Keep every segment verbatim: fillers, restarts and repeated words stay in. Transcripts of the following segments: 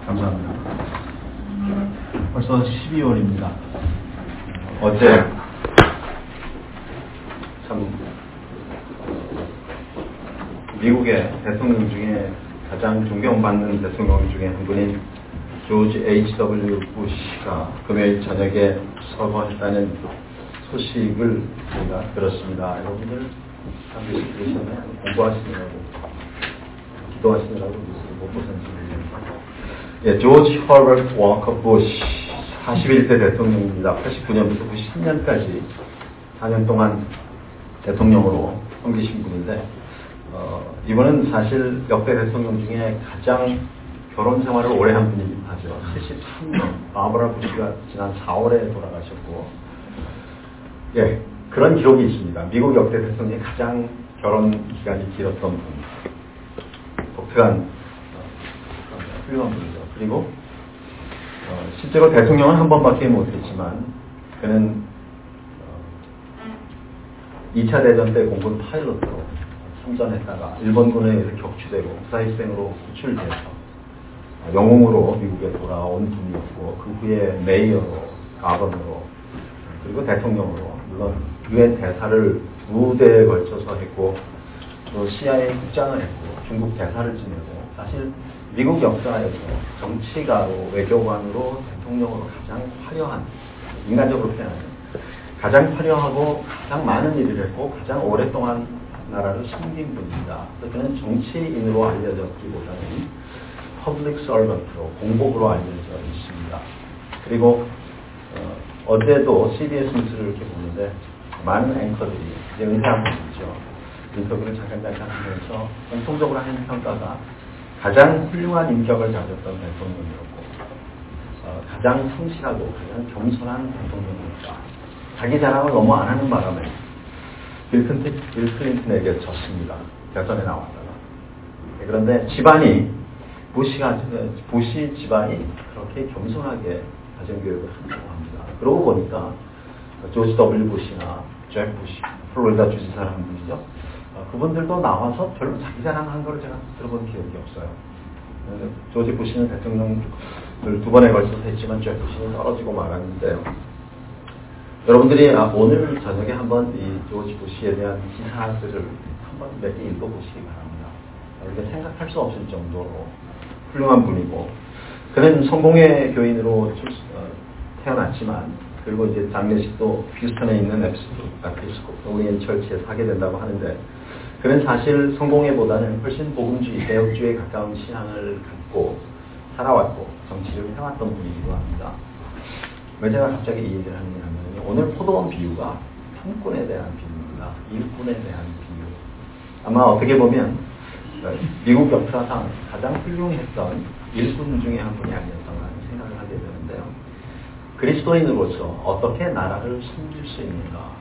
감사합니다. 벌써 십이월입니다. 어제 참 미국의 대통령 중에 가장 존경받는 대통령 중에 한 분인 조지 에이치 더블유 부시가 금요일 저녁에 서거했다는 소식을 제가 들었습니다. 여러분들 참 계시나요? 공부하시느라고 기도하시느라고 못 보셨는지 모르겠는데, 예, 조지 허버트 워커 부시 사십일 대 대통령입니다. 팔십구 년부터 구십 년까지 사 년 동안 대통령으로 섬기신 분인데, 어, 이분은 사실 역대 대통령 중에 가장 결혼 생활을 오래 한 분이긴 하죠. 칠십삼 년, 바버라 부시가 지난 사월에 돌아가셨고, 예, 그런 기록이 있습니다. 미국 역대 대통령이 가장 결혼 기간이 길었던 분. 독특한, 어, 훌륭한 분이죠. 그리고, 어, 실제로 대통령은 한 번밖에 못했지만, 그는, 어, 이 차 대전 때 공군 파일럿으로 참전했다가 일본군에 의해서 격추되고 국사희생으로 구출돼서 영웅으로 미국에 돌아온 분이었고, 그 후에 메이어로, 가버너로, 그리고 대통령으로, 물론 유엔 대사를 두 대에 걸쳐서 했고, 또 씨아이에이 국장을 했고, 중국 대사를 지내고, 사실 미국 역사에서 정치가로, 외교관으로, 대통령으로 가장 화려한, 인간적으로 표현하면 가장 화려하고 가장 많은 일을 했고 가장 오랫동안 나라를 섬긴 분입니다. 그는 정치인으로 알려졌기보다는 퍼블릭 서번트로, 공복으로 알려져 있습니다. 그리고 어, 어제도 씨비에스 뉴스를 이렇게 보는데 많은 앵커들이 이제 은퇴한 분이죠. 인터뷰를 잠깐 잠깐 하면서 공통적으로 하는 평가가 가장 훌륭한 인격을 가졌던 대통령이었고, 어, 가장 성실하고 가장 겸손한 대통령이었다. 자기 자랑을 너무 안 하는 바람에 빌 클린턴, 빌 클린턴에게 졌습니다. 대선에 나왔다가. 그런데 집안이 부시가, 부시 집안이 그렇게 겸손하게 가정교육을 한다고 합니다. 그러고 보니까 조지 더블유 부시나 잭 부시, 플로리다 주지사라는 분이죠. 어, 그분들도 나와서 별로 자기 자랑한 걸 제가 들어본 기억이 없어요. 조지 부시는 대통령을 두 번에 걸쳐서 했지만 잭 부시는 떨어지고 말았는데요. 여러분들이 아, 오늘 저녁에 한번 이 조지 부시에 대한 기사들을 한번 몇 개 읽어보시기 바랍니다. 우리가 생각할 수 없을 정도로 훌륭한 분이고, 그는 성공의 교인으로 어, 태어났지만, 그리고 이제 장례식도 휴스턴에 있는 에피스코폴리안 처치에서 하게 된다고 하는데, 그는 사실 성공회보다는 훨씬 복음주의, 개혁주의에 가까운 신앙을 갖고 살아왔고 정치를 해왔던 분이기도 합니다. 왜 제가 갑자기 이 얘기를 하느냐면, 오늘 포도원 비유가 품꾼에 대한 비유입니다. 일꾼에 대한 비유. 아마 어떻게 보면 미국 역사상 가장 훌륭했던 일꾼 중에 한 분이 아니었던가 생각을 하게 되는데요. 그리스도인으로서 어떻게 나라를 섬길 수 있는가,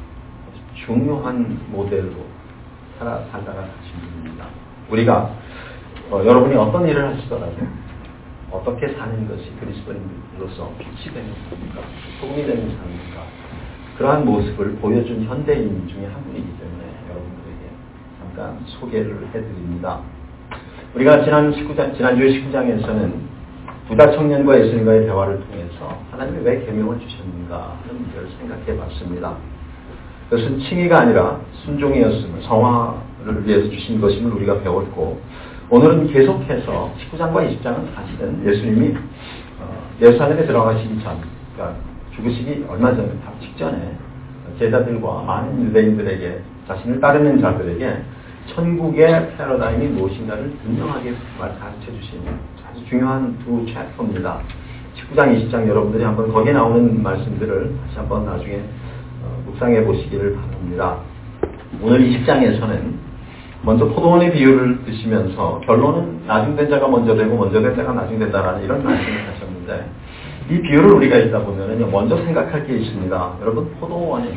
중요한 모델로 살아, 살다가 가신 분입니다. 우리가 어, 여러분이 어떤 일을 하시더라도 어떻게 사는 것이 그리스도인으로서 빛이 되는 삶입니까? 소금이 되는 삶입니까? 그러한 모습을 보여준 현대인 중에 한 분이기 때문에 여러분들에게 잠깐 소개를 해드립니다. 우리가 지난 십구 장, 지난주에 십구 장에서는 부다 청년과 예수님과의 대화를 통해서 하나님이 왜 계명을 주셨는가 하는 문제를 생각해 봤습니다. 그것은 칭의가 아니라 순종이었음을, 성화를 위해서 주신 것임을 우리가 배웠고, 오늘은 계속해서 십구 장과 이십 장은 사실은 예수님이 어, 예루살렘에 들어가시기 전, 그러니까 죽으시기 얼마 전, 직전에 제자들과 많은 유대인들에게, 자신을 따르는 자들에게 천국의 패러다임이 무엇인가를 분명하게 가르쳐 주신 아주 중요한 두 챕터입니다. 십구 장, 이십 장 여러분들이 한번 거기에 나오는 말씀들을 다시 한번 나중에 어, 묵상해 보시기를 바랍니다. 오늘 이십 장에서는 먼저 포도원의 비유를 드시면서 결론은 나중된 자가 먼저 되고 먼저 된 자가 나중 된다라는 이런 말씀을 하셨는데, 이 비유를 우리가 읽다 보면은 먼저 생각할 게 있습니다. 여러분, 포도원이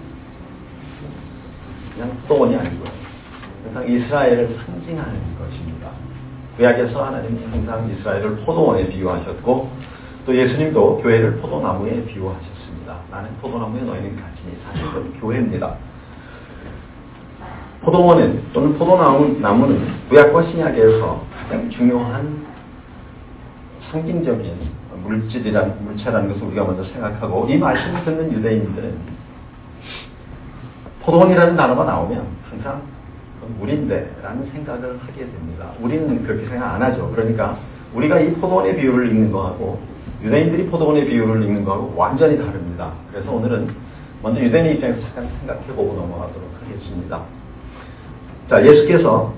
그냥 포도원이 아니고요. 항상 이스라엘을 상징하는 것입니다. 구약에서 하나님은 항상 이스라엘을 포도원에 비유하셨고, 또 예수님도 교회를 포도나무에 비유하셨습니다. 나는 포도나무에 너희는 같으니, 사실 그건 교회입니다. 포도원은, 또는 포도나무는 구약과 신약에서 가장 중요한 상징적인 물질이란, 물체라는 것을 우리가 먼저 생각하고, 이 말씀을 듣는 유대인들은 포도원이라는 단어가 나오면 항상 우린데 라는 생각을 하게 됩니다. 우리는 그렇게 생각 안 하죠. 그러니까 우리가 이 포도원의 비유를 읽는 거하고 유대인들이 포도원의 비유를 읽는 거하고 완전히 다릅니다. 그래서 오늘은 먼저 유대인의 입장에서 잠깐 생각해보고 넘어가도록 하겠습니다. 자, 예수께서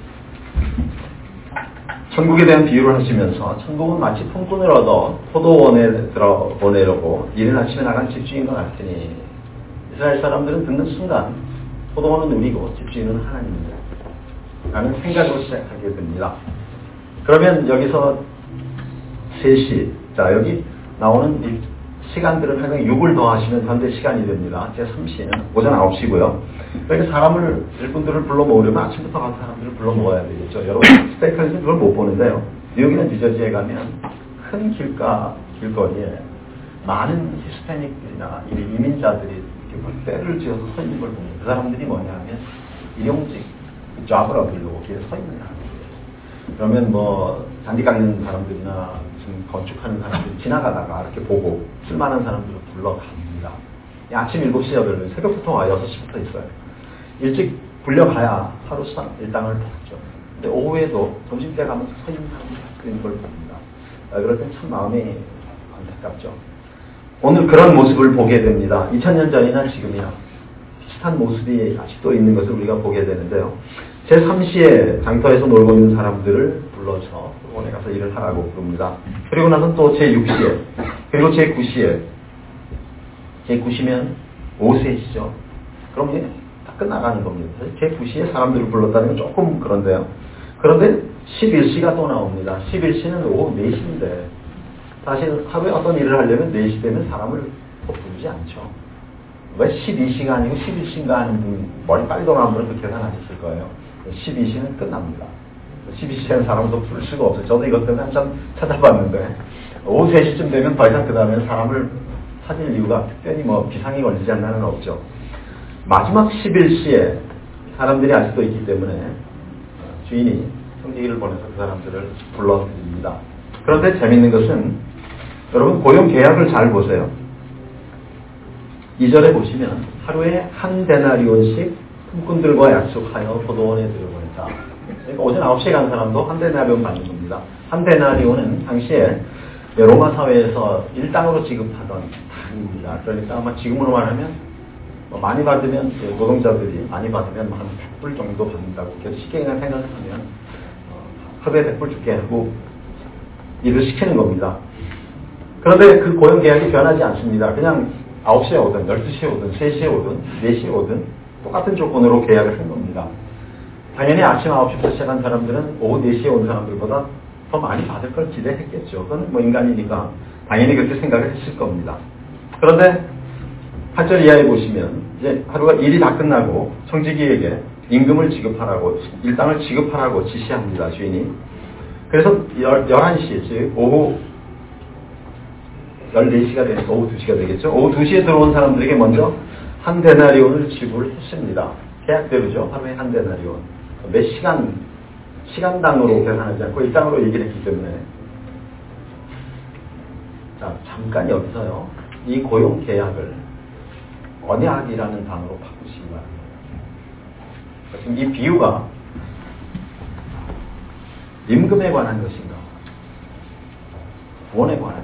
천국에 대한 비유를 하시면서 천국은 마치 품꾼을 얻어 포도원에 들어보내려고 이른 아침에 나간 집주인과 같으니, 이스라엘 사람들은 듣는 순간 포도원은 우리고 집주인은 하나님입니다 라는 생각으로 시작하게 됩니다. 그러면 여기서 세 시, 자 여기 나오는 이 시간들은 항상 육을 더하시면 현재 시간이 됩니다. 제삼 시는 오전 아홉 시고요. 그러니까 사람을, 일꾼들을 불러 모으려면 아침부터 간 사람들을 불러 모아야 되겠죠. 여러분 스테이크에서는 그걸 못 보는데요. 뉴욕이나 뉴저지에 가면 큰 길가, 길거리에 많은 히스패닉들이나 이민자들이 이렇게 때를 지어서 서 있는 걸 봅니다. 그 사람들이 뭐냐 하면 일용직, 잡을 얻으려고 길에 서 있는 사람들이에요. 그러면 뭐 잔디 깎는 사람들이나 무슨 건축하는 사람들이 지나가다가 이렇게 보고 쓸만한 사람들을 불러갑니다. 아침 일곱 시, 여덟 시, 새벽부터 와, 여섯 시부터 있어요. 일찍 불려가야 하루 일당을 받죠. 근데 오후에도 점심때 가면서 서 있는 사람들이 있는 걸 봅니다. 그럴 땐 참 마음이 안타깝죠. 오늘 그런 모습을 보게 됩니다. 이천 년 전이나 지금이나 비슷한 모습이 아직도 있는 것을 우리가 보게 되는데요. 제삼 시에 장터에서 놀고 있는 사람들을 불러서 원에 가서 일을 하라고 부릅니다. 그리고 나서 또 제육 시에, 그리고 제구 시에, 제구 시면 오후 세 시죠. 그럼 이제 다 끝나가는 겁니다. 제구 시에 사람들을 불렀다는 건 조금 그런데요. 그런데 십일 시가 또 나옵니다. 십일 시는 오후 네 시인데 사실 하루에 어떤 일을 하려면 네 시 되면 사람을 또 부르지 않죠. 왜 십이 시가 아니고 십일 시인가 하는 분, 머리 빨리 돌아가는 분은 그렇게 계산 안 했을 거예요. 십이 시는 끝납니다. 십이 시에는 사람을 더 부를 수가 없어요. 저도 이것 때문에 한참 찾아봤는데 오후 세 시쯤 되면 더 이상 그 다음에 사람을 찾을 이유가 특별히 뭐 비상이 걸리지 않는 한 없죠. 마지막 십일 시에 사람들이 아직도 있기 때문에 주인이 성지기를 보내서 그 사람들을 불러드립니다. 그런데 재밌는 것은 여러분 고용 계약을 잘 보세요. 이 절에 보시면 하루에 한 데나리온씩 품꾼들과 약속하여 포도원에 들어보냈다. 그러니까 오전 아홉 시에 간 사람도 한 데나리온 받는 겁니다. 한 데나리온은 당시에 로마 사회에서 일당으로 지급하던 단위입니다. 그러니까 아마 지금으로 말하면 뭐 많이 받으면 노동자들이 많이 받으면 한 백 불 정도 받는다고 그래서 쉽게 그냥 생각을 하면 어, 하루에 백 불 줄게 하고 일을 시키는 겁니다. 그런데 그 고용 계약이 변하지 않습니다. 그냥 아홉 시에 오든 열두 시에 오든 세 시에 오든 네 시에 오든 똑같은 조건으로 계약을 한 겁니다. 당연히 아침 아홉 시부터 시작한 사람들은 오후 네 시에 온 사람들보다 더 많이 받을 걸 기대했겠죠. 그건 뭐 인간이니까 당연히 그렇게 생각을 했을 겁니다. 그런데 팔 절 이하에 보시면 이제 하루가 일이 다 끝나고 청지기에게 임금을 지급하라고, 일당을 지급하라고 지시합니다. 주인이. 그래서 열한 시, 즉 오후 열네 시가 되니까 오후 두 시가 되겠죠. 오후 두 시에 들어온 사람들에게 먼저 한 데나리온을 지불했습니다. 계약대로죠. 하루에 한 데나리온. 몇 시간, 시간당으로 계산하지 않고 일당으로 얘기를 했기 때문에. 자, 잠깐 여기서요. 이 고용 계약을 언약이라는 단어로 바꾸시기 바랍니다. 지금 이 비유가 임금에 관한 것인가? 구원에 관한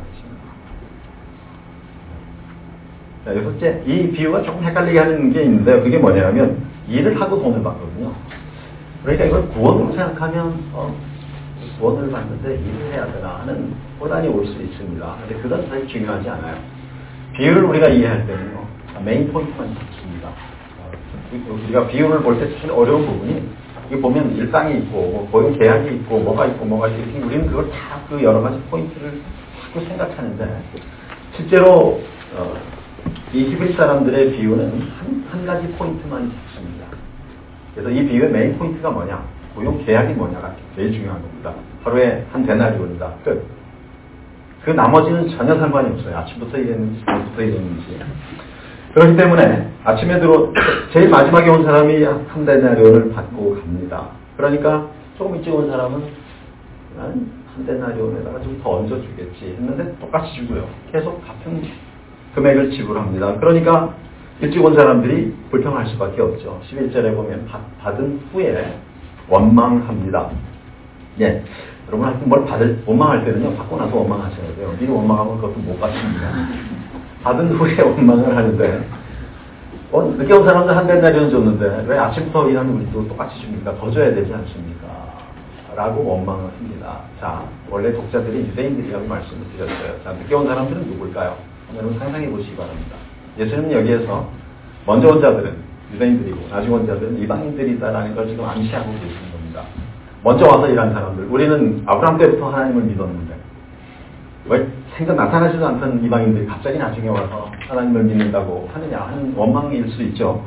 것인가? 자, 여섯째, 이 비유가 조금 헷갈리게 하는 게 있는데요. 그게 뭐냐면 일을 하고 돈을 받거든요. 그러니까 이걸 구원으로 생각하면 어, 구원을 받는데 일을 해야 되나 하는 혼란이 올 수 있습니다. 그런데 그건 사실 중요하지 않아요. 비유를 우리가 이해할 때는요. 메인 포인트만 잡습니다. 우리가 비유를 볼 때 사실 어려운 부분이 여기 보면 일당이 있고 뭐 고용 계약이 있고 뭐가 있고 뭐가 있고 우리는 그걸 다 그 여러 가지 포인트를 자꾸 생각하는데 실제로 어, 이 히브리 사람들의 비유는 한, 한 가지 포인트만 잡습니다. 그래서 이 비유의 메인 포인트가 뭐냐, 고용 계약이 뭐냐가 제일 중요한 겁니다. 하루에 한 데나리온이다. 끝. 그 나머지는 전혀 상관이 없어요. 아침부터 일했는지 저녁부터 일했는지. 그렇기 때문에 아침에 들어 제일 마지막에 온 사람이 한 데나리온을 받고 갑니다. 그러니까 조금 일찍 온 사람은 한 한 데나리온에다가 좀 더 얹어주겠지 했는데 똑같이 주고요. 계속 같은 금액을 지불합니다. 그러니까 일찍 온 사람들이 불평할 수밖에 없죠. 십일 절에 보면 받은 후에 원망합니다. 예. 여러분 하여튼 뭘 받을, 원망할 때는요, 받고 나서 원망하셔야 돼요. 미리 원망하면 그것도 못 받습니다. 받은 후에 원망을 하는데, 어, 늦게 온 사람들 한 데나리온 줬는데, 왜 아침부터 일하는 우리도 똑같이 줍니까? 더 줘야 되지 않습니까? 라고 원망을 합니다. 자, 원래 독자들이 유대인들이라고 말씀을 드렸어요. 자, 늦게 온 사람들은 누굴까요? 여러분 상상해 보시기 바랍니다. 예수님은 여기에서 먼저 온 자들은 유대인들이고, 나중에 온 자들은 이방인들이다라는 걸 지금 암시하고 계시는 겁니다. 먼저 와서 일한 사람들. 우리는 아브라함 때부터 하나님을 믿었는데, 왜 생전 나타나지도 않던 이방인들이 갑자기 나중에 와서 하나님을 믿는다고 하느냐 하는 원망일 수 있죠.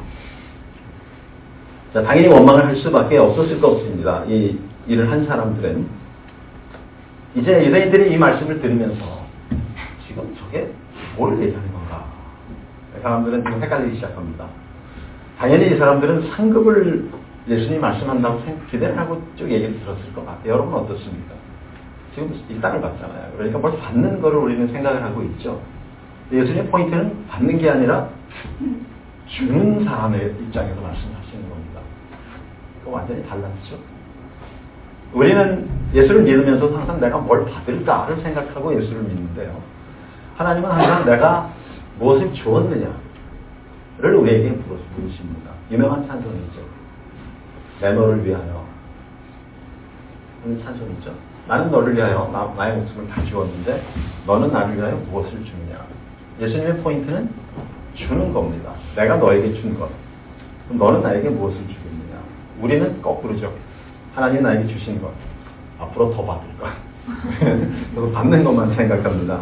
자, 당연히 원망을 할 수밖에 없었을 것 같습니다. 이 일을 한 사람들은. 이제 유대인들이 이 말씀을 들으면서 지금 저게 뭘 얘기하는 건가? 사람들은 지금 헷갈리기 시작합니다. 당연히 이 사람들은 상급을 예수님이 말씀한다고 기대를 하고 쭉 얘기를 들었을 것 같아요. 여러분 어떻습니까? 지금 이 땅을 받잖아요. 그러니까 뭘 받는 거를 우리는 생각을 하고 있죠. 예수님의 포인트는 받는 게 아니라 주는 사람의 입장에서 말씀하시는 겁니다. 그거 완전히 달랐죠. 우리는 예수를 믿으면서 항상 내가 뭘 받을까를 생각하고 예수를 믿는데요. 하나님은 항상 내가 무엇을 주었느냐를 우리에게 물으십니다. 유명한 찬송이죠. 내 너를 위하여. 하는 찬송이죠. 나는 너를 위하여 나, 나의 목숨을 다 주었는데 너는 나를 위하여 무엇을 주느냐. 예수님의 포인트는 주는 겁니다. 내가 너에게 준 것. 그럼 너는 나에게 무엇을 주겠느냐. 우리는 거꾸로죠. 하나님 나에게 주신 것. 앞으로 더 받을 것. 그래서 받는 것만 생각합니다.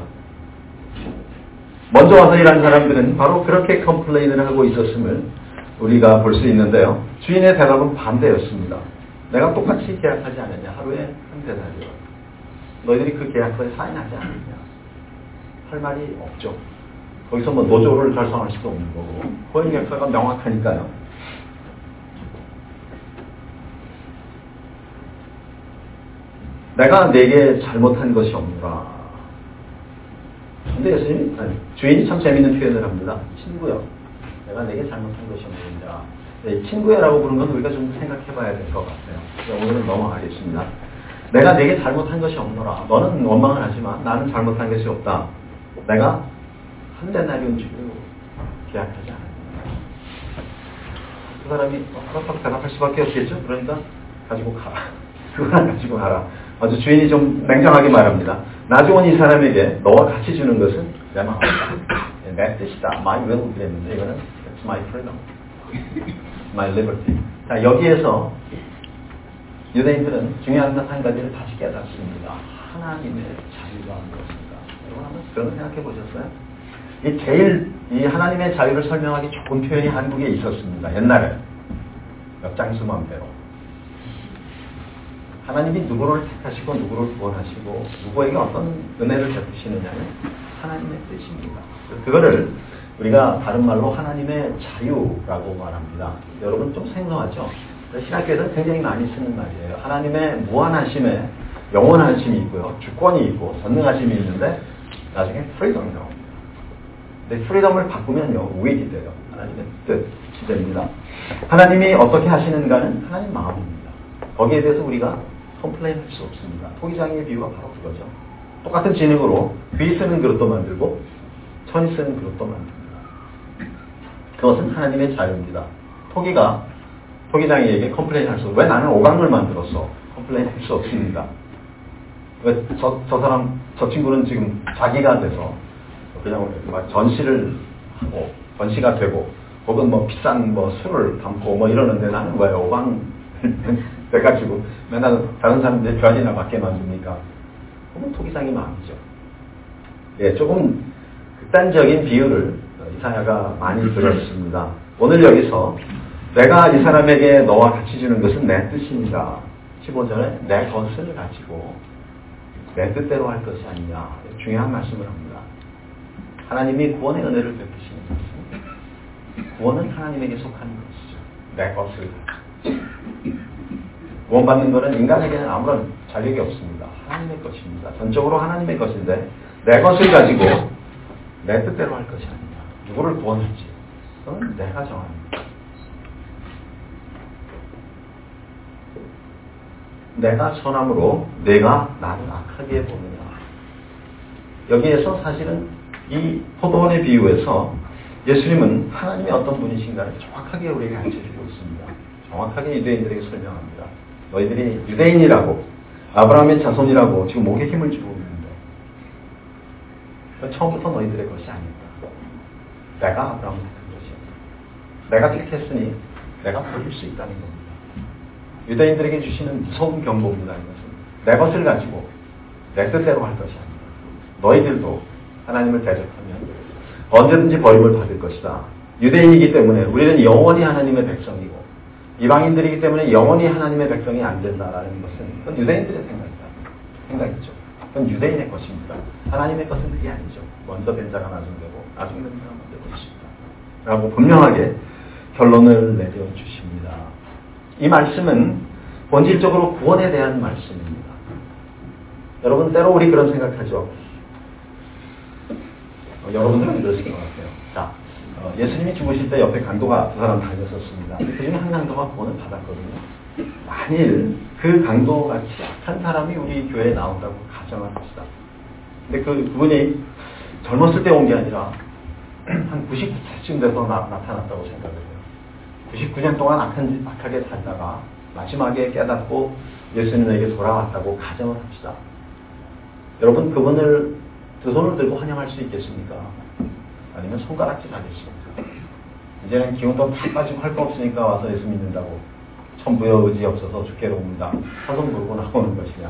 먼저 와서 일하는 사람들은 바로 그렇게 컴플레인을 하고 있었음을 우리가 볼 수 있는데요. 주인의 대답은 반대였습니다. 내가 똑같이 계약하지 않았냐. 하루에 한 데나리온. 너희들이 그 계약서에 사인하지 않았냐. 할 말이 없죠. 거기서 뭐 노조를 결성할 수도 없는 거고 고용 계약서가 명확하니까요. 내가 내게 잘못한 것이 없노라. 근데 예수님이 아니, 주인이 참 재밌는 표현을 합니다. 친구여, 내가 내게 잘못한 것이 없느냐. 네, 친구야라고 부른 건 우리가 좀 생각해봐야 될 것 같아요. 오늘은 넘어가겠습니다. 내가 내게 잘못한 것이 없노라. 너는 원망을 하지만 나는 잘못한 것이 없다. 내가 한 데나리온 주고 계약하지 않았느냐. 그 사람이 그렇다고 대답할 수밖에 없겠죠. 그러니까 가지고 가라. 그거나 가지고 가라. 아주 주인이 좀 냉정하게 말합니다. 나중에 온 이 사람에게 너와 같이 주는 것은 내 마음이다. 내 뜻이다. My will 그랬는데 이거는 It's my freedom. My liberty. 자, 여기에서 유대인들은 중요한 한 가지를 다시 깨닫습니다. 하나님의 자유가 무엇인가. 여러분 한번 그런 거 생각해 보셨어요? 이 제일 이 하나님의 자유를 설명하기 좋은 표현이 한국에 있었습니다. 옛날에 역장수맘대로. 하나님이 누구를 택하시고 누구를 구원하시고 누구에게 어떤 은혜를 베푸시느냐는 하나님의 뜻입니다. 그거를 우리가 다른 말로 하나님의 자유라고 말합니다. 여러분 좀 생소하죠? 신학교에서는 굉장히 많이 쓰는 말이에요. 하나님의 무한하심에 영원하심이 있고요. 주권이 있고 전능하심이 있는데 나중에 프리덤이 나옵니다. 근데 프리덤을 바꾸면요. 우익이 돼요. 하나님의 뜻이 됩니다. 하나님이 어떻게 하시는가는 하나님 마음입니다. 거기에 대해서 우리가 컴플레인 할 수 없습니다. 토기장의 비유가 바로 그거죠. 똑같은 진흙으로 귀 쓰는 그릇도 만들고 천이 쓰는 그릇도 만듭니다. 그것은 하나님의 자유입니다. 토기가 토기장이에게 컴플레인 할 수 없어요. 왜 나는 오강을 만들었어? 컴플레인 할 수 없습니다. 왜 저, 저 사람, 저 친구는 지금 자기가 돼서 그냥 막 전시를 하고 전시가 되고 혹은 뭐 비싼 뭐 술을 담고 뭐 이러는데 나는 왜 오강 돼가지고 맨날 다른 사람들의 변이나 받게 만듭니까? 그건 토기장의 마음이죠. 예, 조금 극단적인 비유를 이사야가 많이 들었습니다. 오늘 여기서 내가 이 사람에게 너와 같이 주는 것은 내 뜻입니다. 십오 절에 내 것을 가지고 내 뜻대로 할 것이 아니냐. 중요한 말씀을 합니다. 하나님이 구원의 은혜를 베푸시는 것은 구원은 하나님에게 속하는 것이죠. 내 것을 가지고. 구원받는 것은 인간에게는 아무런 자격이 없습니다. 하나님의 것입니다. 전적으로 하나님의 것인데 내 것을 가지고 내 뜻대로 할 것이 아닙니다. 누구를 구원할지 그건 내가 정합니다. 내가 선함으로 내가 나를 악하게 보느냐. 여기에서 사실은 이 포도원의 비유에서 예수님은 하나님의 어떤 분이신가를 정확하게 우리에게 가르쳐주고 있습니다. 정확하게 유대인들에게 설명합니다. 너희들이 유대인이라고 아브라함의 자손이라고 지금 목에 힘을 주고 있는데 처음부터 너희들의 것이 아니다. 내가 아브라함을 택한 것이었다. 내가 택했으니 내가 버릴 수 있다는 겁니다. 유대인들에게 주시는 무서운 경고입니다. 이것은 내 것을 가지고 내 뜻대로 할 것이 아니다. 너희들도 하나님을 대적하면 언제든지 버림을 받을 것이다. 유대인이기 때문에 우리는 영원히 하나님의 백성이고 이방인들이기 때문에 영원히 하나님의 백성이 안 된다라는 것은 그건 유대인들의 생각이다. 생각이죠. 그건 유대인의 것입니다. 하나님의 것은 그게 아니죠. 먼저 된 자가 나중 되고 나중 된 자가 먼저 될 수 있다. 라고 분명하게 결론을 내려주십니다. 이 말씀은 본질적으로 구원에 대한 말씀입니다. 여러분 때로 우리 그런 생각하죠. 어, 여러분들은 그러실 것 같아요. 자, 어, 예수님이 죽으실 때 옆에 강도가 두 사람 다녔었습니다. 그 중에 한 강도가 구원을 받았거든요. 만일 그 강도같이 악한 사람이 우리 교회에 나온다고 가정을 합시다. 근데 그, 그분이 젊었을 때 온 게 아니라 한 구십구 세쯤 돼서 나, 나타났다고 생각을 해요. 구십구 년 동안 악한, 악하게 살다가 마지막에 깨닫고 예수님에게 돌아왔다고 가정을 합시다. 여러분 그분을 두 손을 들고 환영할 수 있겠습니까? 아니면 손가락질 하겠습니까? 이제는 기운도 다 빠지고 할 거 없으니까 와서 예수 믿는다고 천부여 의지 없어서 죽게로 옵니다. 사손 부르고 나오는 것이냐.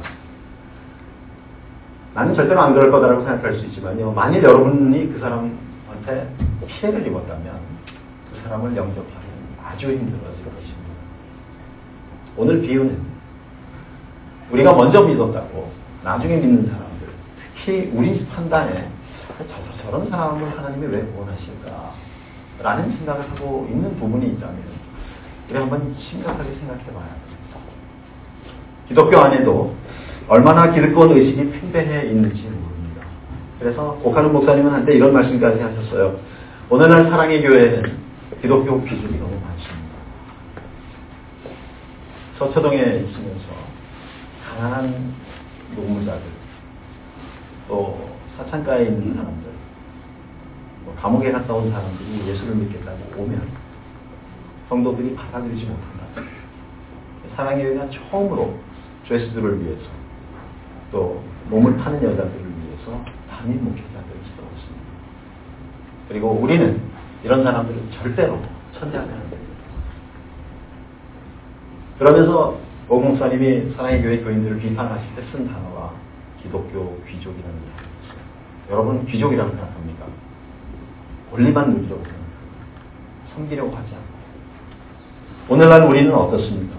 나는 절대로 안 그럴 거다라고 생각할 수 있지만요. 만일 여러분이 그 사람한테 피해를 입었다면 그 사람을 영접하기 아주 힘들어질 것입니다. 오늘 비유는 우리가 먼저 믿었다고 나중에 믿는 사람들, 특히 우리 판단에 저, 저런 사람을 하나님이 왜 구원하실까 라는 생각을 하고 있는 부분이 있다면 우리 한번 심각하게 생각해 봐야 합니다. 기독교 안에도 얼마나 기득권 의식이 팽배해 있는지 모릅니다. 그래서 오카는 목사님은 한때 이런 말씀까지 하셨어요. 오늘날 사랑의 교회에는 기독교 귀족이 너무 많습니다. 서초동에 있으면서 가난한 노무자들, 또 사창가에 있는 사람들, 뭐 감옥에 갔다 온 사람들이 예수를 믿겠다고 오면 성도들이 받아들이지 못한다. 사랑의 교회가 처음으로 죄수들을 위해서 또 몸을 파는 여자들을 위해서 담임 목회자들을 세웠습니다. 그리고 우리는 이런 사람들을 절대로 천대하면 안 됩니다. 그러면서 오 목사님이 사랑의 교회 교인들을 비판하실 때 쓴 단어가 기독교 귀족이라는 단어였어요. 여러분 귀족이라고 생각합니까? 권리만 누리려고 생각합니다. 섬기려고 하지 않고. 오늘날 우리는 어떻습니까?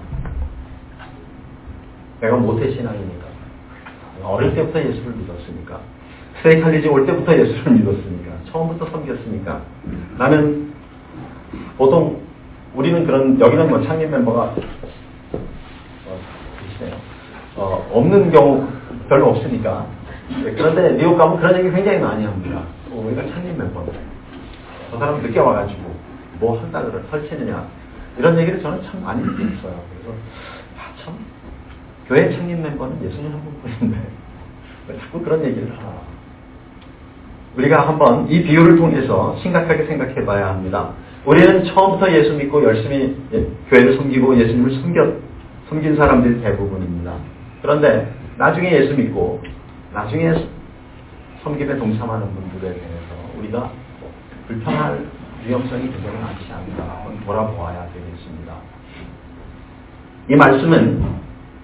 내가 모태신앙이니까. 어릴 때부터 예수를 믿었으니까. 스테이칼리지 올 때부터 예수를 믿었으니까. 처음부터 섬겼으니까. 나는 보통 우리는 그런 여기는 뭐 창립 멤버가 어, 계시네요. 어, 없는 경우 별로 없으니까. 그런데 미국 가면 그런 얘기 굉장히 많이 합니다. 어, 우리가 창립 멤버인데 저 사람 늦게 와가지고 뭐 한다 그래 설치느냐 이런 얘기를 저는 참 많이 듣고 있어요. 그래서 아, 참 교회 창립 멤버는 예수님 한 분뿐인데 왜 자꾸 그런 얘기를 하나. 우리가 한번 이 비유를 통해서 심각하게 생각해 봐야 합니다. 우리는 처음부터 예수 믿고 열심히 교회를 섬기고 예수님을 섬겼, 섬긴 사람들이 대부분입니다. 그런데 나중에 예수 믿고 나중에 섬김에 동참하는 분들에 대해서 우리가 불편할 위험성이 굉장히 많지 않은가 한번 돌아보아야 되겠습니다. 이 말씀은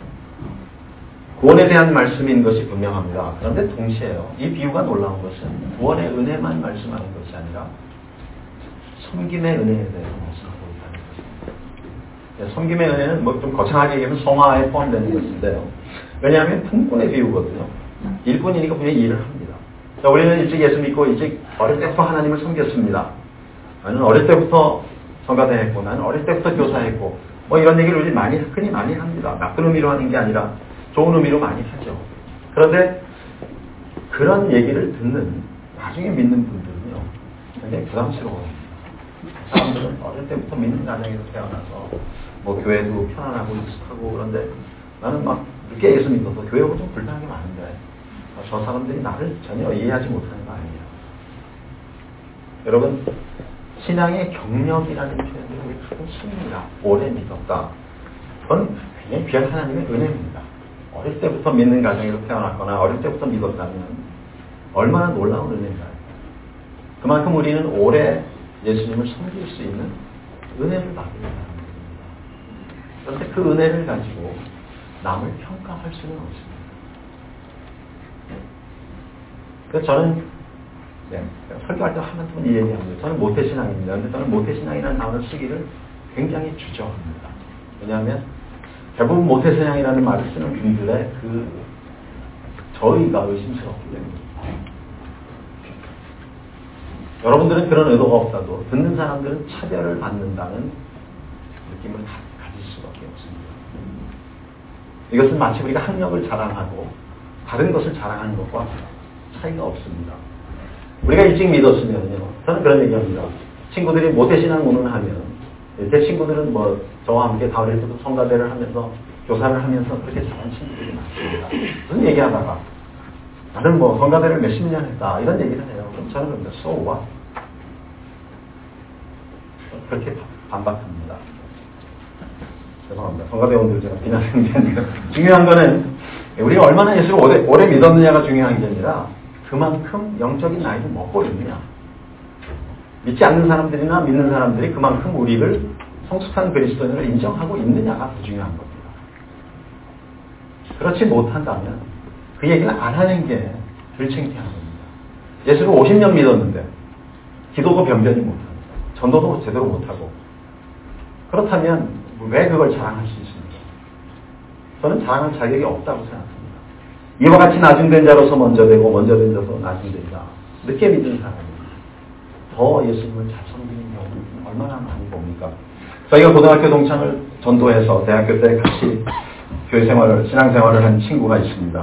구원에 대한 말씀인 것이 분명합니다. 그런데 동시에요. 이 비유가 놀라운 것은 구원의 은혜만 말씀하는 것이 아니라 섬김의 은혜에 대해서 말씀하고 있다는 것입니다. 섬김의 은혜는 뭐 좀 거창하게 얘기하면 성화에 포함되는 것인데요. 왜냐하면 품꾼의 비유거든요. 일꾼이니까 분명히 일을 합니다. 자, 우리는 일찍 예수 믿고 일찍 어릴 때부터 하나님을 섬겼습니다. 나는 어릴 때부터 성가대 했고 나는 어릴 때부터 교사했고 뭐 이런 얘기를 우리 많이 흔히 많이 합니다. 나쁜 의미로 하는 게 아니라 좋은 의미로 많이 하죠. 그런데 그런 얘기를 듣는 나중에 믿는 분들은요, 굉장히 부담스러워요. 사람들은 어릴 때부터 믿는 가정에서 태어나서 뭐 교회도 편안하고 익숙하고 그런데 나는 막 늦게 예수 믿어서 교회 오고 좀 불편한 게 많은데 저 사람들이 나를 전혀 이해하지 못하는 거 아니에요. 여러분, 신앙의 경력이라는 표현을 우리 가끔 씁니다. 오래 믿었다. 그건 굉장히 귀한 하나님의 은혜입니다. 어릴 때부터 믿는 가정에서 태어났거나 어릴 때부터 믿었다면 얼마나 놀라운 은혜인가요? 그만큼 우리는 오래 예수님을 섬길 수 있는 은혜를 받는 사람들입니다. 그런데 그 은혜를 가지고 남을 평가할 수는 없습니다. 그래서 저는 네, 설교할 때 하면 이 얘기합니다. 저는 모태신앙입니다. 그런데 저는 모태신앙이라는 단어를 쓰기를 굉장히 주저합니다. 왜냐하면 대부분 모태신앙이라는 말을 쓰는 분들의 그 저의가 의심스럽기 때문입니다. 여러분들은 그런 의도가 없어도 듣는 사람들은 차별을 받는다는 느낌을 가질 수밖에 없습니다. 이것은 마치 우리가 학력을 자랑하고 다른 것을 자랑하는 것과 차이가 없습니다. 우리가 일찍 믿었으면요, 저는 그런 얘기합니다. 친구들이 모태신앙 운운하면 제 친구들은 뭐 저와 함께 다우리에서 성가대를 하면서 교사를 하면서 그렇게 잘한 친구들이 많습니다. 무슨 얘기하다가 나는 뭐 성가대를 몇십 년 했다 이런 얘기를 해요. 그럼 저는 그런데 so what? 그렇게 반박합니다. 죄송합니다. 성가대원들 제가 비난하는 게 아니라 중요한 거는 우리가 얼마나 예수를 오래, 오래 믿었느냐가 중요한 게 아니라 그만큼 영적인 나이를 먹고 있느냐. 믿지 않는 사람들이나 믿는 사람들이 그만큼 우리를 성숙한 그리스도인을 인정하고 있느냐가 더 중요한 겁니다. 그렇지 못한다면 그 얘기를 안 하는 게 들창피한 겁니다. 예수를 오십 년 믿었는데 기도도 변변히 못하고 전도도 제대로 못하고 그렇다면 왜 그걸 자랑할 수 있습니까? 저는 자랑할 자격이 없다고 생각합니다. 이와 같이 나중된 자로서 먼저 되고 먼저 된 자로서 나중된 자, 늦게 믿은 사람이 더 예수님을 잘 섬기는 경우는 얼마나 많이 봅니까? 저희가 고등학교 동창을 전도해서 대학교 때 같이 교회 생활을, 신앙생활을 한 친구가 있습니다.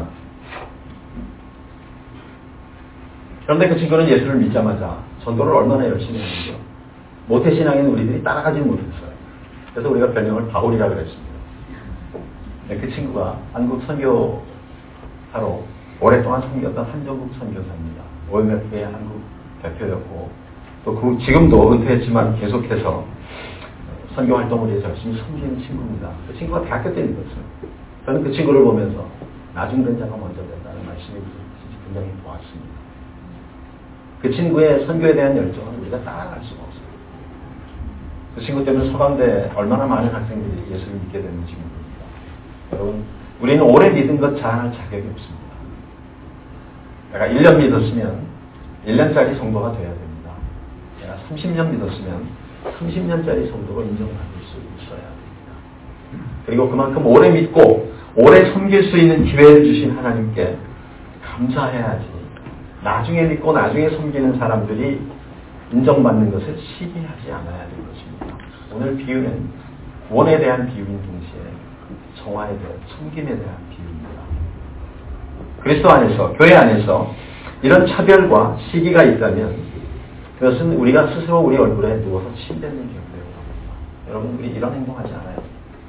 그런데 그 친구는 예수를 믿자마자 전도를 얼마나 열심히 했는지요. 모태신앙인 우리들이 따라가지 못했어요. 그래서 우리가 별명을 바울이라고 그랬습니다. 네, 그 친구가 한국 선교사로 오랫동안 섬겼던 한정국 선교사입니다. 오일매트의 한국 대표였고 또 그 지금도 은퇴했지만 계속해서 선교 활동을 위해서 열심히 섬기는 친구입니다. 그 친구가 대학교 때 읽었어요. 저는 그 친구를 보면서 나중된 자가 먼저 된다는 말씀이 굉장히 좋았습니다. 그 친구의 선교에 대한 열정은 우리가 따라갈 수가 없어요. 그 친구 때문에 서강대 얼마나 많은 학생들이 예수를 믿게 됐는지 모릅니다. 여러분, 우리는 오래 믿은 것 자랑할 자격이 없습니다. 내가 일 년 믿었으면 일 년짜리 성도가 돼야 됩니다. 내가 삼십 년 믿었으면 삼십 년짜리 성도로 인정받을 수 있어야 됩니다. 그리고 그만큼 오래 믿고 오래 섬길 수 있는 기회를 주신 하나님께 감사해야지. 나중에 믿고 나중에 섬기는 사람들이 인정받는 것을 시기하지 않아야 될 것입니다. 오늘 비유는 구원에 대한 비유인 동시에 정화에 대한, 섬김에 대한 비유입니다. 그리스도 안에서, 교회 안에서 이런 차별과 시기가 있다면 그것은 우리가 스스로 우리 얼굴에 누워서 침뱉는 경우예요. 여러분, 우리 이런 행동하지 않아요.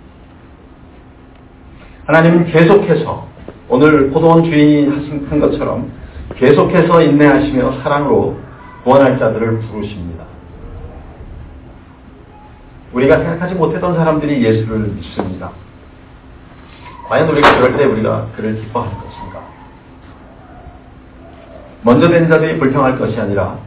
하나님은 계속해서 오늘 포도원 주인이 하신 것처럼 계속해서 인내하시며 사랑으로 구원할 자들을 부르십니다. 우리가 생각하지 못했던 사람들이 예수를 믿습니다. 과연 우리가 그럴 때 우리가 그를 기뻐할 것인가? 먼저 된 자들이 불평할 것이 아니라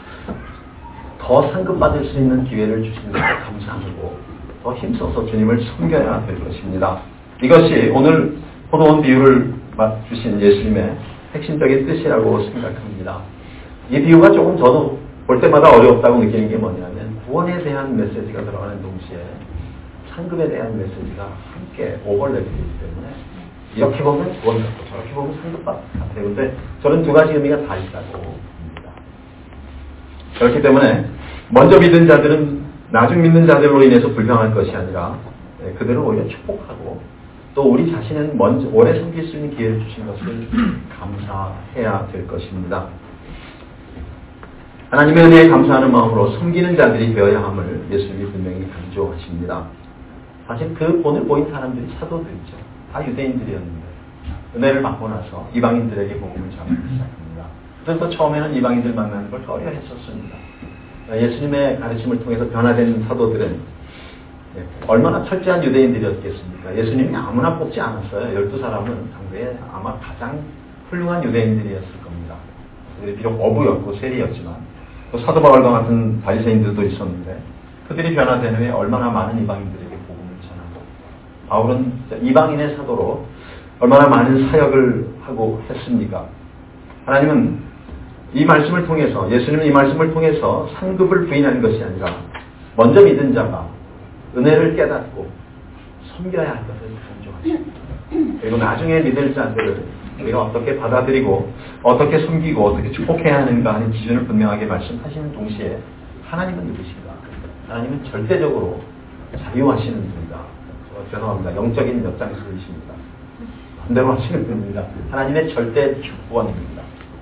더 상급받을 수 있는 기회를 주신 것에 감사하고 더 힘써서 주님을 섬겨야 될 것입니다. 이것이 오늘 포도원 비유를 주신 예수님의 핵심적인 뜻이라고 생각합니다. 이 비유가 조금 저도 볼 때마다 어렵다고 느끼는 게 뭐냐면 구원에 대한 메시지가 들어가는 동시에 상급에 대한 메시지가 함께 오버랩이 되기 때문에 이렇게 보면 구원 같고 저렇게 보면 상급 같아요. 그런데 저는 두 가지 의미가 다 있다고 봅니다. 그렇기 때문에 먼저 믿은 자들은 나중 믿는 자들로 인해서 불평할 것이 아니라 그들을 오히려 축복하고 또 우리 자신은 먼저 오래 섬길 수 있는 기회를 주신 것을 감사해야 될 것입니다. 하나님의 은혜에 감사하는 마음으로 섬기는 자들이 되어야 함을 예수님이 분명히 강조하십니다. 사실 그 본을 보인 사람들이 사도들이죠. 다 유대인들이었는데 은혜를 받고 나서 이방인들에게 복음을 전하기 시작합니다. 그래서 처음에는 이방인들 만나는 걸 꺼려했었습니다. 예수님의 가르침을 통해서 변화된 사도들은 얼마나 철저한 유대인들이었겠습니까? 예수님이 아무나 뽑지 않았어요. 열두 사람은 당대에 아마 가장 훌륭한 유대인들이었을 겁니다. 비록 어부였고 세리였지만 또 사도 바울과 같은 바리새인들도 있었는데 그들이 변화된 후에 얼마나 많은 이방인들에게 복음을 전하고 바울은 이방인의 사도로 얼마나 많은 사역을 하고 했습니까? 하나님은 이 말씀을 통해서 예수님은 이 말씀을 통해서 상급을 부인하는 것이 아니라 먼저 믿은 자가 은혜를 깨닫고 섬겨야 할 것을 강조하십니다. 그리고 나중에 믿을 자들을 우리가 어떻게 받아들이고 어떻게 섬기고 어떻게 축복해야 하는가 하는 기준을 분명하게 말씀하시는 동시에 하나님은 누구신가? 하나님은 절대적으로 자유하시는 분이다. 어, 죄송합니다. 영적인 옆장수이십니다. 반대로 하시는 분입니다. 하나님의 절대 주권입니다.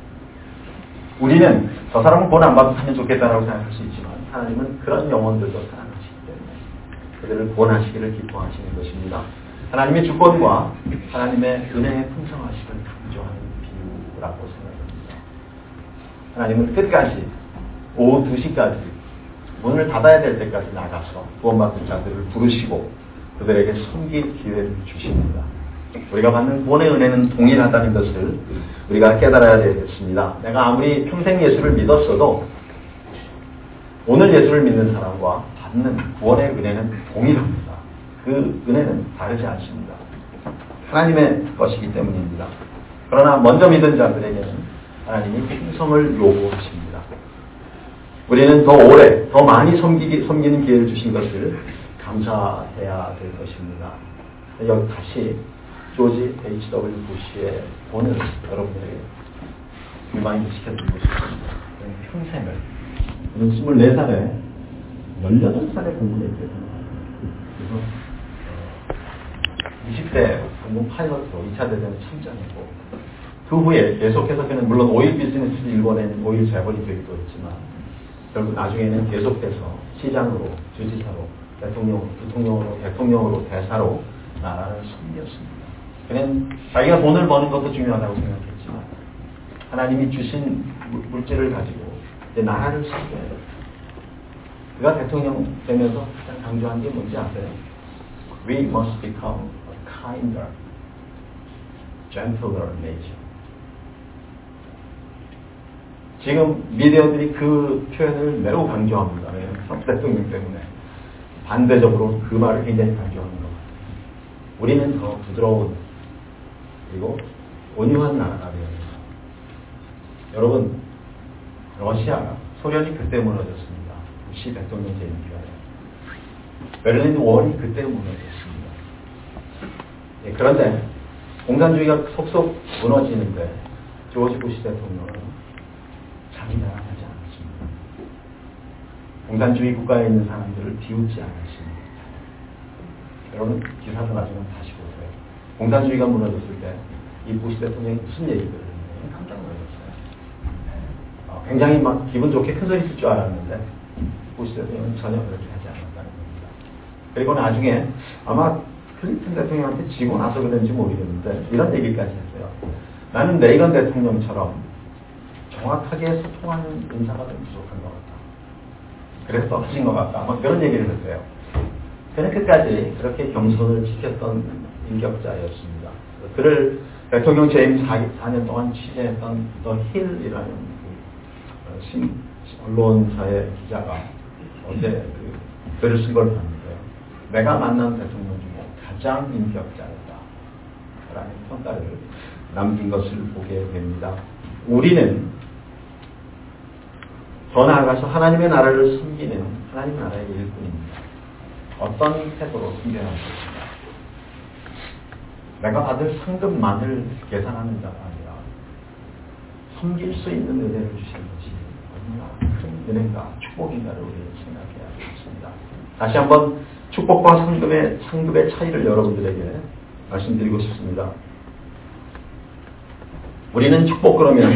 우리는 저 사람은 본 안 받고 사면 좋겠다라고 생각할 수 있지만 하나님은 그런 영혼들도 사랑하시기 때문에 그들을 구원하시기를 기뻐하시는 것입니다. 하나님의 주권과 하나님의 은혜의 풍성하심을 강조하는 비유라고 생각합니다. 하나님은 끝까지 오후 두 시까지 문을 닫아야 될 때까지 나가서 구원받은 자들을 부르시고 그들에게 섬길 기회를 주십니다. 우리가 받는 구원의 은혜는 동일하다는 것을 우리가 깨달아야 되겠습니다. 내가 아무리 평생 예수를 믿었어도 오늘 예수를 믿는 사람과 받는 구원의 은혜는 동일합니다. 그 은혜는 다르지 않습니다. 하나님의 것이기 때문입니다. 그러나 먼저 믿은 자들에게는 하나님이 풍성을 요구하십니다. 우리는 더 오래, 더 많이 섬기기, 섬기는 기회를 주신 것을 감사해야 될 것입니다. 여기 다시 조지 에이치 더블유 부시의 본을 여러분들에게 리마인드 시켜드리고 싶습니다. 평생을 저는 스물네 살에 열여덟 살에 공부를 했거든요. 그래서 이십 대 공군 파일럿으로 이 차 대전에 참전했고 그 후에 계속해서 그는 물론 오일 비즈니스를 일궈낸 오일 재벌이 되기도 했지만 결국 나중에는 계속해서 시장으로, 주지사로, 대통령으로, 부통령으로, 대통령으로, 대사로 나라를 섬겼습니다. 그는 자기가 돈을 버는 것도 중요하다고 생각했지만 하나님이 주신 물질을 가지고 이제 나라를 섬겨야 돼요. 그가 대통령 되면서 가장 강조한 게 뭔지 아세요? We must become a kinder, gentler nature. 지금 미디어들이 그 표현을 매우 강조합니다. 트럼프 대통령 때문에 반대적으로 그 말을 굉장히 강조하는 것 같아요. 우리는 더 부드러운 그리고 온유한 나라가 되어야 합니다. 여러분, 러시아가 소련이 그때 무너졌습니다. 부시 대통령 재임 기간에 베를린 월이 그때 무너졌습니다. 예, 그런데 공산주의가 속속 무너지는데 조지 부시 대통령은 자기나라하지 않았습니다. 공산주의 국가에 있는 사람들을 비웃지 않았습니다. 여러분 기사도 나중에 다시 보세요. 공산주의가 무너졌을 때 이 부시 대통령이 무슨 얘기를 했는지 깜짝 놀랐어요. 어, 굉장히 막 기분 좋게 큰 소리 칠 줄 알았는데 부시 대통령은 전혀 그렇게 하지 않았다는 겁니다. 그리고 나중에 아마 클린턴 대통령한테 지고 나서 그런지 모르겠는데 이런 얘기까지 했어요. 나는 레이건 대통령처럼 정확하게 소통하는 인사가 좀 부족한 것 같다. 그래서 떨어진 것 같다. 막 그런 얘기를 했어요. 그는 끝까지 그렇게 겸손을 지켰던 인격자였습니다. 그를 대통령 재임 사 년 동안 취재했던 더 힐이라는 그 신, 언론사의 기자가 어제 그 글을 쓴 걸 봤는데요. 내가 만난 대통령 중에 가장 인격자였다. 라는 평가를 남긴 것을 보게 됩니다. 우리는 더 나아가서 하나님의 나라를 섬기는 하나님 나라의 일꾼입니다. 어떤 태도로 섬겨야 할 것인가? 내가 받을 상급만을 계산하는 자가 아니라 섬길 수 있는 은혜를 주신 것이 얼마나 큰 은혜인가, 축복인가를 우리는 생각해야 되겠습니다. 다시 한번 축복과 상급의, 상급의 차이를 여러분들에게 말씀드리고 싶습니다. 우리는 축복 그러면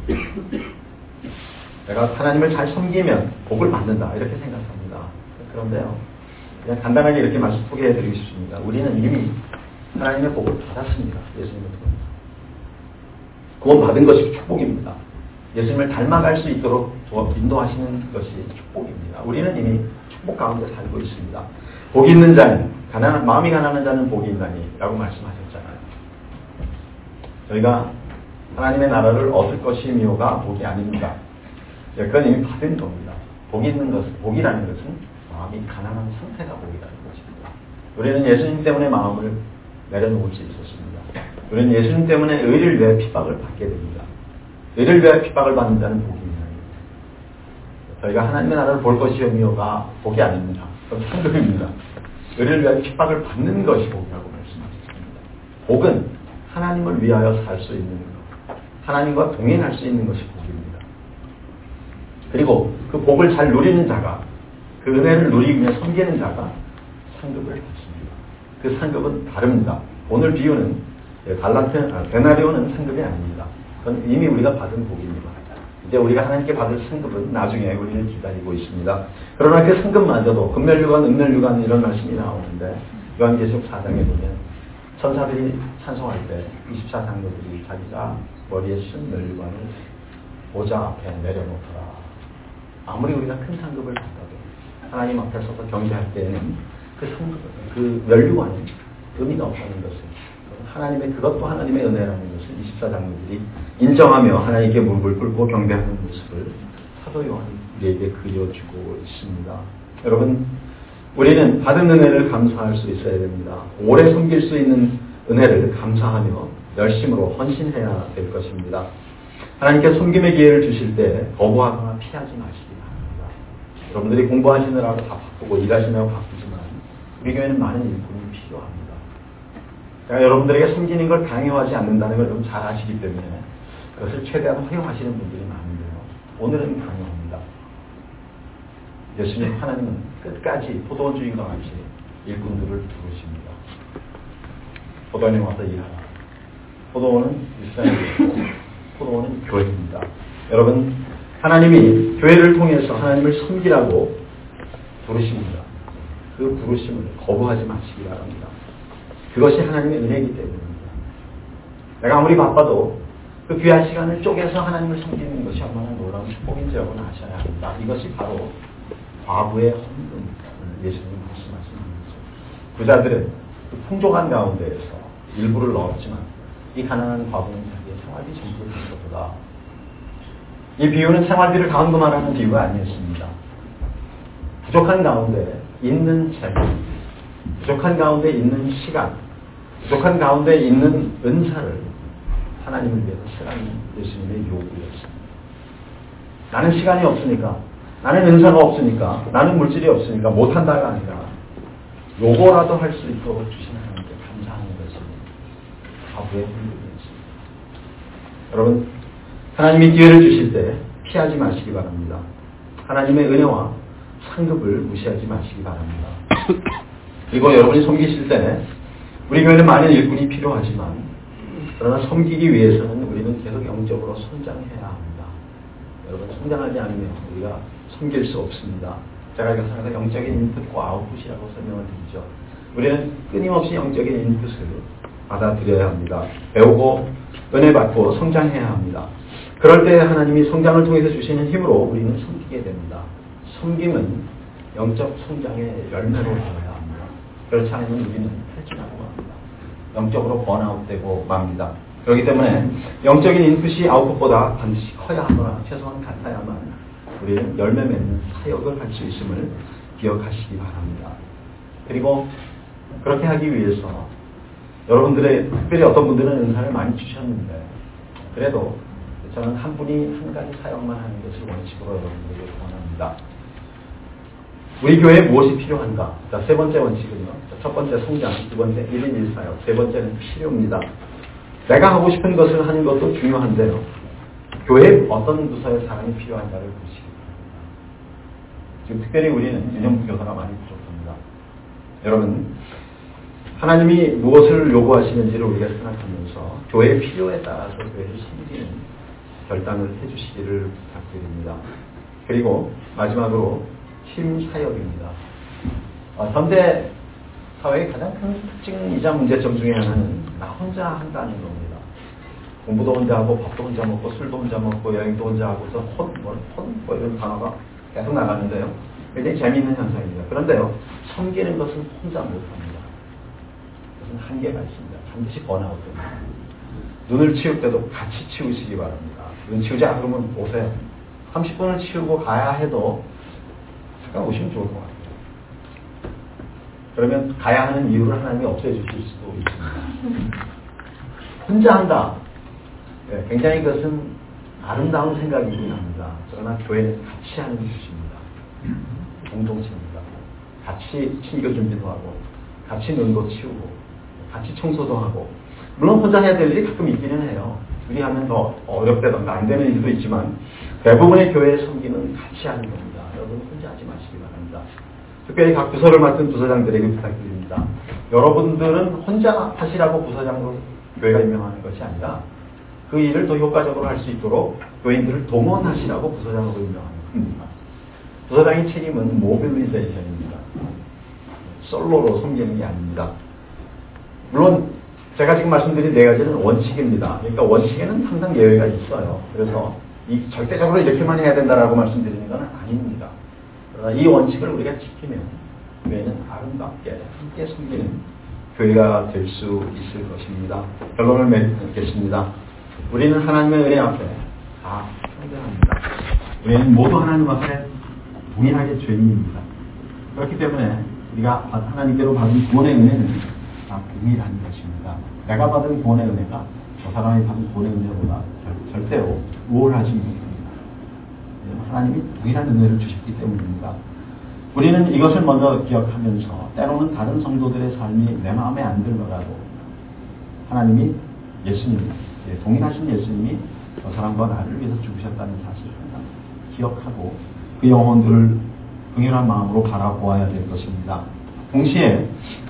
내가 하나님을 잘 섬기면 복을 받는다 이렇게 생각합니다. 그런데요, 그냥 간단하게 이렇게 말씀 소개해드리고 싶습니다. 우리는 이미 하나님의 복을 받았습니다. 예수님을 통해서. 구원받은 것이 축복입니다. 예수님을 닮아갈 수 있도록 인도하시는 것이 축복입니다. 우리는 이미 축복 가운데 살고 있습니다. 복이 있는 자는, 가난한, 마음이 가난한 자는 복이 있나니 라고 말씀하셨잖아요. 저희가 하나님의 나라를 얻을 것이며가 복이 아닙니다. 그건 이미 받은 겁니다. 복이 있는 것은, 복이라는 것은 마음이 가난한 상태가 복이라는 것입니다. 우리는 예수님 때문에 마음을 내려놓을 수 있었습니다. 우리는 예수님 때문에 의를 위해 핍박을 받게 됩니다. 의를 위해 핍박을 받는 자는 복이 있나니. 저희가 하나님의 나라를 볼 것이며가 복이 아닙니다. 그건 상급입니다. 의를 위해 핍박을 받는 것이 복이라고 말씀하셨습니다. 복은 하나님을 위하여 살 수 있는 것, 하나님과 동행할 수 있는 것이 복입니다. 그리고 그 복을 잘 누리는 자가, 그 은혜를 누리기 위해 섬기는 자가 상급을 받습니다. 그 상급은 다릅니다. 오늘 비유는 달란트, 아, 데나리오는 상급이 아닙니다. 그건 이미 우리가 받은 복입니다. 이제 우리가 하나님께 받을 상급은 나중에 우리를 기다리고 있습니다. 그러나 그 상급마저도 금멸류관, 은멸류관 이런 말씀이 나오는데 요한계시록 사 장에 보면 천사들이 찬송할 때 이십사 장로들이 자기가 머리에 쓴 멸류관을 보좌 앞에 내려놓더라. 아무리 우리가 큰 상급을 받아도 하나님 앞에 서서 경배할 때에는 그 상급, 그 멸류관이 의미가 없다는 것을, 하나님의, 그것도 하나님의 은혜라는 것을 이십사 장로들이 인정하며 하나님께 무릎을 꿇고 경배하는 모습을 사도 요한이 우리에게 그려주고 있습니다. 여러분, 우리는 받은 은혜를 감사할 수 있어야 됩니다. 오래 섬길 수 있는 은혜를 감사하며 열심으로 헌신해야 될 것입니다. 하나님께 섬김의 기회를 주실 때 거부하거나 피하지 마시기 바랍니다. 여러분들이 공부하시느라고 다 바쁘고 일하시느라고 바쁘지만 우리 교회는 많은 일꾼이 필요합니다. 제가 여러분들에게 섬기는 걸 강요하지 않는다는 걸 여러분 잘 아시기 때문에 그것을 최대한 허용하시는 분들이 많은데요. 오늘은 강요합니다. 예수님 하나님은 끝까지 포도원 주인과 같이 일꾼들을 부르십니다. 포도원에 와서 일하라. 포도원은 이스라엘이고 포도원은 교회입니다. 여러분, 하나님이 교회를 통해서 하나님을 섬기라고 부르십니다. 그 부르심을 거부하지 마시기 바랍니다. 그것이 하나님의 은혜이기 때문입니다. 내가 아무리 바빠도 그 귀한 시간을 쪼개서 하나님을 섬기는 것이 얼마나 놀라운 축복인지 여러분 아셔야 합니다. 이것이 바로 과부의 헌금, 예수님 말씀하시는 거죠. 부자들은 그 풍족한 가운데에서 일부를 넣었지만 이 가난한 과부는 자기의 생활비 전부를 줬다. 이 비유는 생활비를 다 헌금하라는 비유가 아니었습니다. 부족한 가운데 있는 재물, 부족한 가운데 있는 시간, 부족한 가운데 있는 은사를 하나님을 위해서 쓰라는 예수님의 요구였습니다. 나는 시간이 없으니까, 나는 은사가 없으니까, 나는 물질이 없으니까 못한다가 아니라 요거라도 할 수 있도록 주신 하나님께 감사하는 것이 과부의 헌금이었습니다. 여러분, 하나님이 기회를 주실 때 피하지 마시기 바랍니다. 하나님의 은혜와 상급을 무시하지 마시기 바랍니다. 그리고 여러분이 섬기실 때 우리 교회는 많은 일꾼이 필요하지만 그러나 섬기기 위해서는 우리는 계속 영적으로 성장해야 합니다. 여러분, 성장하지 않으면 우리가 섬길 수 없습니다. 제가 이것을 영적인 인풋과 아웃풋이라고 설명을 드리죠. 우리는 끊임없이 영적인 인풋을 받아들여야 합니다. 배우고 은혜 받고 성장해야 합니다. 그럴 때 하나님이 성장을 통해서 주시는 힘으로 우리는 섬기게 됩니다. 섬김은 영적 성장의 열매로 되어야 합니다. 그렇지 않으면 우리는 탈진하고 맙니다. 영적으로 번아웃되고 맙니다. 그렇기 때문에 영적인 인풋이 아웃풋보다 반드시 커야 하거나 최소한 같아야만 우리는 열매 맺는 사역을 할 수 있음을 기억하시기 바랍니다. 그리고 그렇게 하기 위해서 여러분들의 특별히 어떤 분들은 은사를 많이 주셨는데 그래도 저는 한 분이 한 가지 사역만 하는 것을 원칙으로 여러분들에게 권합니다. 우리 교회에 무엇이 필요한가? 자, 세 번째 원칙은요. 첫 번째 성장, 두 번째 일인 일사역, 세 번째는 필요입니다. 내가 하고 싶은 것을 하는 것도 중요한데요. 교회에 어떤 부서의 사람이 필요한가를 보시기 바랍니다. 지금 특별히 우리는 유년부 교사가 많이 부족합니다. 여러분, 하나님이 무엇을 요구하시는지를 우리가 생각하면서 교회의 필요에 따라서 교회를 섬기는 결단을 해주시기를 부탁드립니다. 그리고 마지막으로 팀 사역입니다. 어, 현대 사회의 가장 큰 특징이자 문제점 중에 하나는 나 혼자 한다는 겁니다. 공부도 혼자 하고 밥도 혼자 먹고 술도 혼자 먹고 여행도 혼자 하고서 혼, 뭐, 혼, 뭐 이런 단어가 계속 나가는데요. 굉장히 재미있는 현상입니다. 그런데요, 섬기는 것은 혼자 못합니다. 그것은 한계가 있습니다. 반드시 번아웃됩니다. 눈을 치울 때도 같이 치우시기 바랍니다. 눈 치우자 그러면 오세요. 삼십 분을 치우고 가야 해도 잠깐 오시면 좋을 것 같아요. 그러면 가야 하는 이유를 하나님이 없애주실 수도 있습니다. 혼자 한다. 네, 굉장히 그것은 아름다운 생각이긴 합니다. 그러나 교회는 같이 하는 것입니다. 공동체입니다. 같이 친교 준비도 하고, 같이 눈도 치우고, 같이 청소도 하고, 물론 혼자 해야 될 일이 가끔 있기는 해요. 둘이 하면 더 어렵다던가 안 되는 일도 있지만 대부분의 교회의 섬기는 같이 하는 겁니다. 여러분 혼자 하지 마시기 바랍니다. 특별히 각 부서를 맡은 부서장들에게 부탁드립니다. 여러분들은 혼자 하시라고 부서장으로 교회가 임명하는 것이 아니라 그 일을 더 효과적으로 할 수 있도록 교인들을 동원하시라고 부서장으로 임명하는 겁니다. 부서장의 책임은 모빌리제이션입니다. 솔로로 섬기는 게 아닙니다. 물론 제가 지금 말씀드린 네 가지는 원칙입니다. 그러니까 원칙에는 항상 예외가 있어요. 그래서 이 절대적으로 이렇게만 해야 된다라고 말씀드리는 건 아닙니다. 그러나 이 원칙을 우리가 지키면 교회는 아름답게 함께 섬기는 교회가 될 수 있을 것입니다. 결론을 맺겠습니다. 우리는 하나님의 은혜 앞에 다 평등합니다. 우리는 모두 하나님 앞에 동일하게 죄인입니다. 그렇기 때문에 우리가 하나님께로 받은 구원의 은혜는 다 동일한 것입니다. 내가 받은 구원의 은혜가 저 사람이 받은 구원의 은혜보다 절대로 우월하지 못합니다. 하나님이 동일한 은혜를 주셨기 때문입니다. 우리는 이것을 먼저 기억하면서 때로는 다른 성도들의 삶이 내 마음에 안 들더라도 하나님이 예수님, 동일하신 예수님이 저 사람과 나를 위해서 죽으셨다는 사실을 항상 기억하고 그 영혼들을 긍휼한 마음으로 바라보아야 될 것입니다. 동시에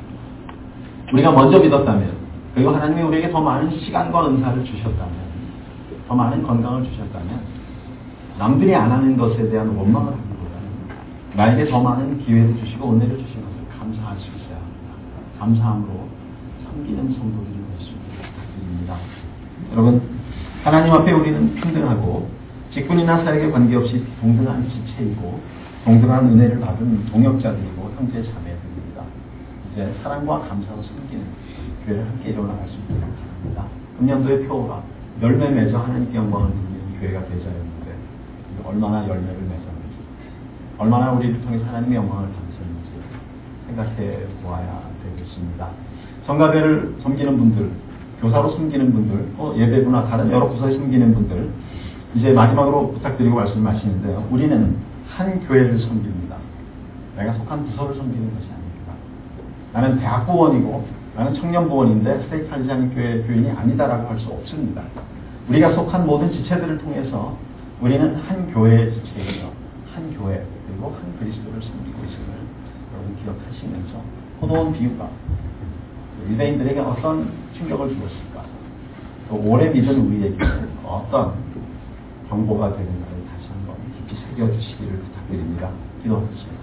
우리가 먼저 믿었다면, 그리고 하나님이 우리에게 더 많은 시간과 은사를 주셨다면, 더 많은 건강을 주셨다면, 남들이 안 하는 것에 대한 원망을 하기보다는 나에게 더 많은 기회를 주시고 은혜를 주신 것을 감사할 수 있어야 합니다. 감사함으로 섬기는 성도들이 될 수 있기를 부탁드립니다. 여러분, 하나님 앞에 우리는 평등하고 직분이나 사역에 관계없이 동등한 지체이고 동등한 은혜를 받은 동역자들이고 형제 자매들입니다. 이제 사랑과 감사로 섬기는 교회를 함께 이뤄나갈 수 있기를 바랍니다. 금년도의 표어가 열매 맺어 하나님께 영광을 드리는 교회가 되자였는데 얼마나 열매를 맺었는지, 얼마나 우리를 통해 하나님의 영광을 받으셨는지 생각해 보아야 되겠습니다. 성가대를 섬기는 분들, 교사로 섬기는 분들, 또 예배부나 다른 여러 부서에 섬기는 분들, 이제 마지막으로 부탁드리고 말씀하시는데요. 우리는 한 교회를 섬깁니다. 내가 속한 부서를 섬기는 것이 아닙니다. 나는 대학부원이고 나는 청년부원인데 스테이트한지하는 교회 교인이 아니다라고 할 수 없습니다. 우리가 속한 모든 지체들을 통해서 우리는 한 교회의 지체이며 한 교회 그리고 한 그리스도를 섬기고 있음을 여러분 기억하시면서 포도원 비유가 유대인들에게 어떤 충격을 주었을까, 또 오래 믿은 우리에게 어떤 정보가 되는가를 다시 한번 깊이 새겨주시기를 부탁드립니다. 기도하겠습니다.